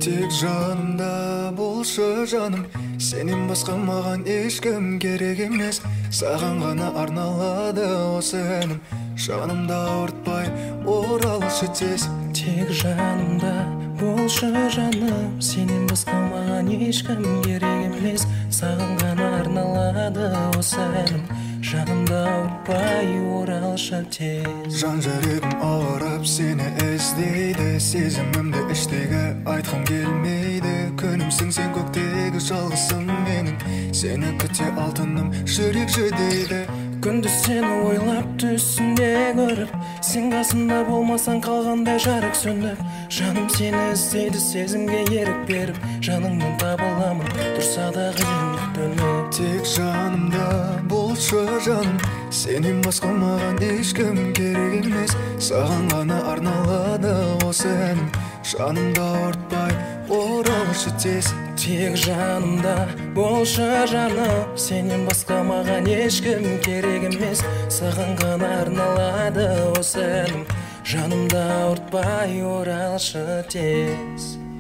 Тек жанымда болшы жаным, сенен басқа маған ешкім керек емес. Саған ғана арналады осы әнім, жанымда ауыртпай оралшы тез. Тек жанымда болшы жаным, сенен басқа маған ешкім керек емес. Саған ғана арналады осы әнім, жанымда ауыртпай оралшы тез. Жан жүрегім ауырып сені іздейді, сезімімді іштегі айтқым келмейді. Күнімсің сен көктегі жалғызым менің, сені күте алтыным жүрек жүдейді. Күндіз сені ойлап түсімде көріп, сен қасымда болмасаң қалғандай жарық сөніп. Жаным сені іздейді сезімге ерік беріп, жаныңнан табыламын тұрса да қиын төніп. Тек жанымда болшы жаным, сенен басқа маған ешкім керек емес. Саған ғана арналады осы әнім, жанымда ауыртпай оралшы тез. Тек жанымда болшы жаным, сенен басқа маған ешкім керек емес. Саған ғана арналады осы әнім, жанымда ауыртпай оралшы тез.